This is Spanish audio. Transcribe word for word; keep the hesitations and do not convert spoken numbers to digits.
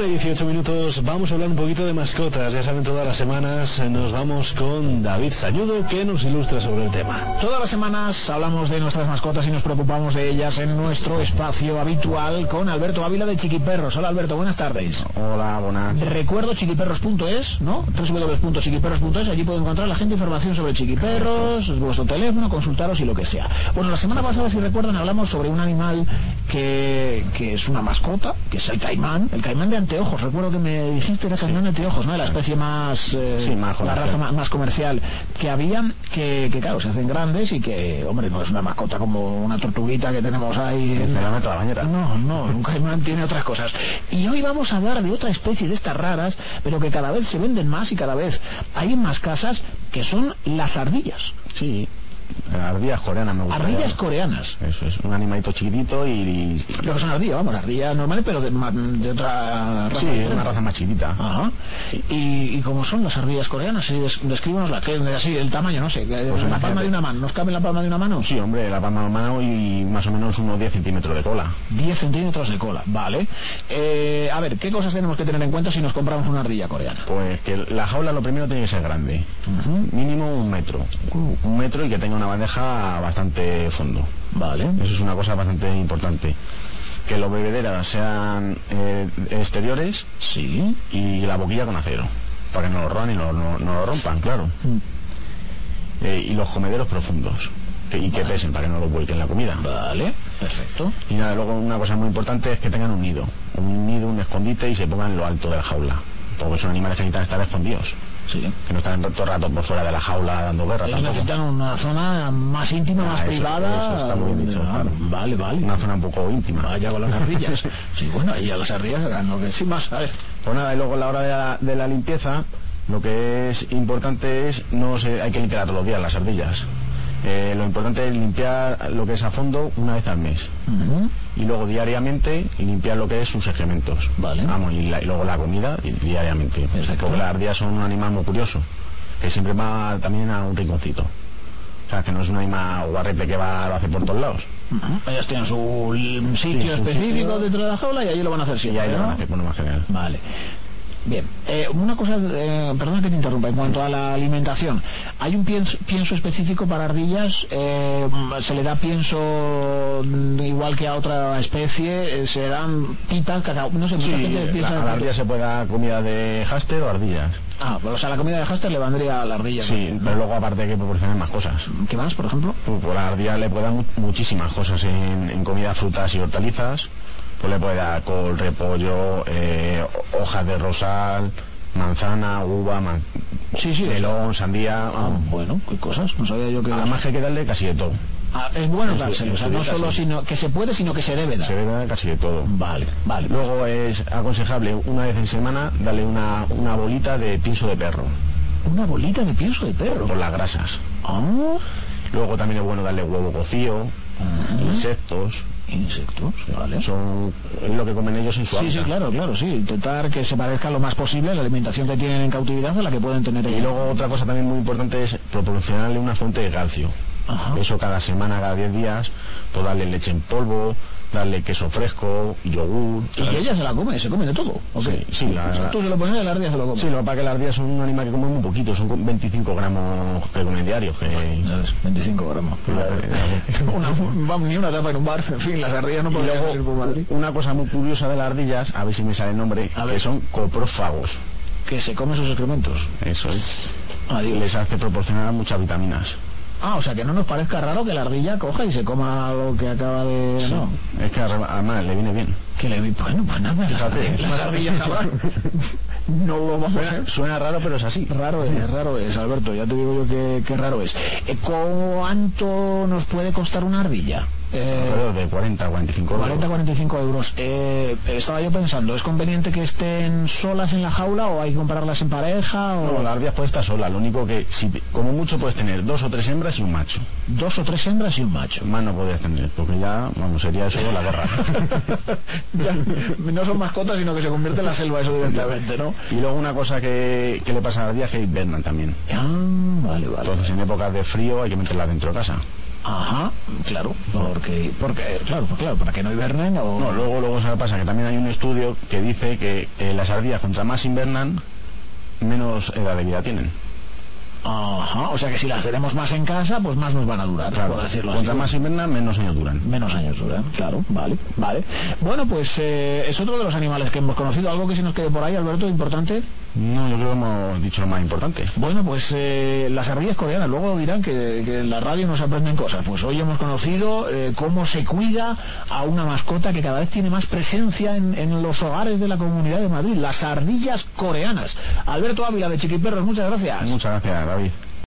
dieciocho minutos, vamos a hablar un poquito de mascotas. Ya saben, todas las semanas nos vamos con David Sañudo, que nos ilustra sobre el tema. Todas las semanas hablamos de nuestras mascotas y nos preocupamos de ellas en nuestro espacio habitual con Alberto Ávila de Chiquiperros. Hola Alberto, buenas tardes. Hola, buenas. Recuerdo chiquiperros punto es, ¿no? doble u doble u doble u punto chiquiperros punto es, allí puede encontrar la gente información sobre chiquiperros, vuestro teléfono, consultaros y lo que sea. Bueno, la semana pasada, si recuerdan, hablamos sobre un animal que, que es una mascota, que es el caimán, el caimán de anteojos. Recuerdo que me dijiste era caimán de anteojos, ¿no? La especie más, eh, sí, más la raza más, más comercial que había, que, que claro, se hacen grandes y que, hombre, no es una mascota como una tortuguita que tenemos ahí. En... Me la meto a la bañera. No, no, un caimán tiene otras cosas. Y hoy vamos a hablar de otra especie de estas raras, pero que cada vez se venden más y cada vez hay en más casas, que son las ardillas. Sí. Ardillas coreanas me gustan. Ardillas coreanas. Eso es, un animalito chiquitito y... y... Lo que son ardillas, vamos, ardillas normales, pero de, de otra raza. Sí, de una raza más chiquita. Ajá. ¿Y, y cómo son las ardillas coreanas? Sí, des, descríbanoslas, que así, el tamaño, no sé, pues la palma de una mano, ¿nos cabe en la palma de una mano? Sí, hombre, la palma de una mano y más o menos unos diez centímetros de cola. diez centímetros de cola, vale. Eh, a ver, ¿qué cosas tenemos que tener en cuenta si nos compramos una ardilla coreana? Pues que la jaula lo primero tiene que ser grande. Uh-huh. Mínimo un metro. Uh. Un metro y que tenga una bandeja bastante fondo. Vale. Eso es una cosa bastante importante. Que los bebederas sean eh, exteriores. Sí. Y la boquilla con acero, para que no lo roban y no, no, no lo rompan, claro. Mm. Eh, y los comederos profundos. Que, y que vale. Pesen, para que no lo vuelquen la comida. Vale, perfecto. Y nada, luego una cosa muy importante es que tengan un nido. Un nido, un escondite y se pongan en lo alto de la jaula. Porque son animales que necesitan estar escondidos. Sí. Que no están todo el rato por fuera de la jaula dando guerra. Ellos tampoco. Necesitan una zona más íntima, ah, más eso, privada. Eso está muy bien dicho, claro. Vale, vale. Una zona un poco íntima. Vaya con las ardillas. Sí, bueno, y a las ardillas lo que sí más, a ver. Pues nada, y luego a la hora de la, de la limpieza, lo que es importante es, no se, hay que limpiar todos los días las ardillas. Eh, lo importante es limpiar lo que es a fondo una vez al mes. Uh-huh. Y luego diariamente limpiar lo que es sus excrementos. Vale. Vamos, y, la, y luego la comida y, diariamente. Exacto. Porque las ardillas son un animal muy curioso, que siempre va también a un rinconcito. O sea, que no es un animal guarrete que va, lo hace por todos lados. Uh-huh. Ellas tienen su sitio sí, específico su... dentro de la jaula y allí lo van a hacer siempre. Y ahí ¿no? lo van a hacer, bueno, más general. Vale. Bien, eh, una cosa, eh, perdona que te interrumpa, en cuanto a la alimentación, ¿hay un pienso, pienso específico para ardillas? Eh, ¿Se le da pienso igual que a otra especie? ¿Se dan pitas, cacao? No sé, sí, gente piensa la, a la ardilla se puede dar comida de hámster o ardillas. Ah, pues o sea, la comida de hámster le vendría a la ardilla. Sí, ¿no? Pero luego aparte hay que proporcionar más cosas. ¿Qué más, por ejemplo? Pues, pues a la ardilla le puede dar mu muchísimas cosas en, en comida, frutas y hortalizas. Pues le puede dar col, repollo, eh, hojas de rosal, manzana, uva, man... sí, sí, melón, sandía. Ah, um... bueno, qué cosas, no sabía yo que... Además que hay que darle casi de todo. Ah, es bueno dárselo, o sea, no solo sino que se puede, sino que se debe dar. Se debe dar casi de todo. Vale, vale. Luego es aconsejable una vez en semana darle una, una bolita de pienso de perro. ¿Una bolita de pienso de perro? Por, por las grasas. Ah. Luego también es bueno darle huevo cocido, uh-huh. insectos. Insectos, vale. Son es lo que comen ellos en su Sí, hábitat. sí, claro, claro, sí. Intentar que se parezca lo más posible la alimentación que tienen en cautividad a la que pueden tener ellos. Y luego otra cosa también muy importante es proporcionarle una fuente de calcio. Ajá. Eso cada semana, cada diez días, pues darle leche en polvo, darle queso fresco, yogur. ¿Y ¿sabes? Ella se la come? ¿Se come de todo? Okay. Sí, sí, la, la... Tú se lo pones y la ardilla se lo come. Sí, lo que pasa es que las ardillas son un animal que come muy poquito, son veinticinco gramos que comen diarios. Que... veinticinco gramos. una, vamos, ni una tapa en un bar, en fin, las ardillas no podrían salir por Madrid. Una cosa muy curiosa de las ardillas, a ver si me sale el nombre, a ver. Que son coprófagos. Que se comen sus excrementos. Eso es. Adiós. Les hace proporcionar muchas vitaminas. Ah, o sea, que no nos parezca raro que la ardilla coja y se coma lo que acaba de... Sí. No. Es que además le viene bien. Que le viene... Bueno, pues nada, las ardillas, las ardillas sabrán. No lo vamos a hacer. Suena raro, pero es así. Raro es, raro es, Alberto, ya te digo yo que, que raro es. ¿Cuánto nos puede costar una ardilla? Eh, alrededor de cuarenta a cuarenta y cinco euros. cuarenta a cuarenta y cinco euros. Eh, estaba yo pensando, ¿es conveniente que estén solas en la jaula o hay que comprarlas en pareja? O... No, la ardilla puede estar sola, lo único que, si te, como mucho, puedes tener dos o tres hembras y un macho. Dos o tres hembras y un macho. Más no podrías tener, porque ya, vamos, sería eso la guerra. Ya, no son mascotas, sino que se convierte en la selva eso directamente, ¿no? Y luego una cosa que, que le pasa a la ardilla es que hibernan también. Ah, vale, vale. Entonces en épocas de frío hay que meterla dentro de casa. Ajá, claro, porque, porque claro, pues claro, para que no hibernen o... No, luego, luego se pasa que también hay un estudio que dice que eh, las ardillas, contra más invernan, menos edad de vida tienen. Ajá, o sea que si las tenemos más en casa, pues más nos van a durar, claro, por decirlo contra así. más invernan, menos años duran. Menos años duran, claro, vale, vale. Bueno, pues eh, es otro de los animales que hemos conocido. ¿Algo que se nos quede por ahí, Alberto, importante? No, yo creo que hemos dicho lo más importante. Bueno, pues eh, las ardillas coreanas, luego dirán que, que en la radio nos aprenden cosas. Pues hoy hemos conocido eh, cómo se cuida a una mascota que cada vez tiene más presencia en, en los hogares de la Comunidad de Madrid, las ardillas coreanas. Alberto Ávila, de Chiquiperros, muchas gracias. Muchas gracias, David.